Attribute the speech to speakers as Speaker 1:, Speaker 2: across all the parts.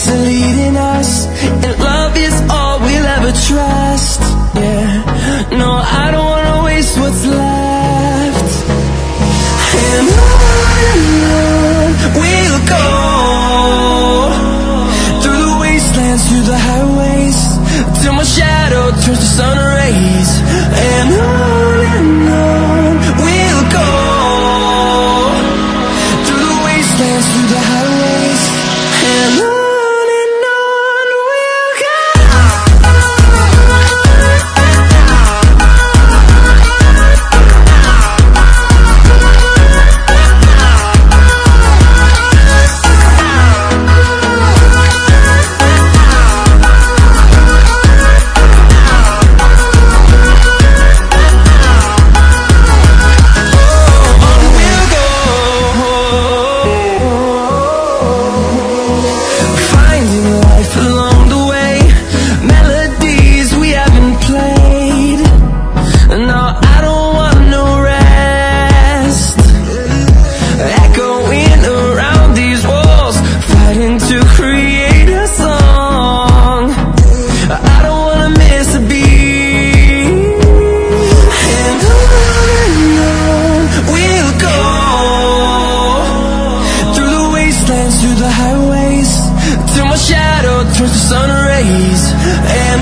Speaker 1: mistakes are leading us, and love is all we'll ever trust. Yeah, no, I don't wanna waste what's left. And on we'll go, through the wastelands, through the highways, till my shadow turns to sun rays. And on we'll go, through the wastelands, through the highways, and on we'll go. Through the highways, till my shadow turns to sun rays. And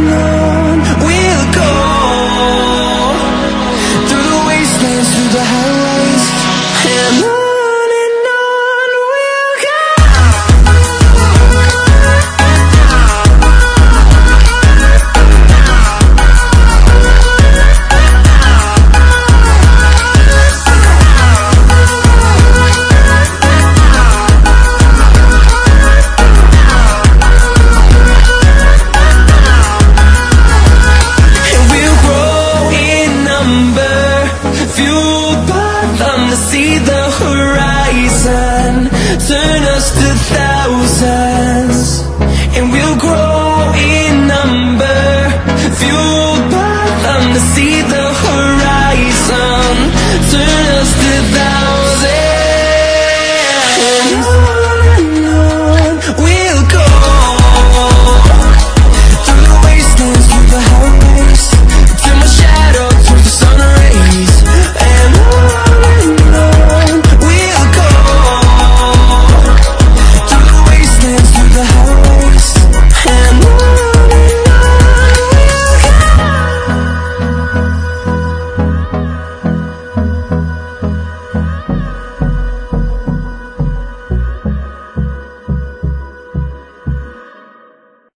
Speaker 1: on we'll go, through the wastelands, through the highways.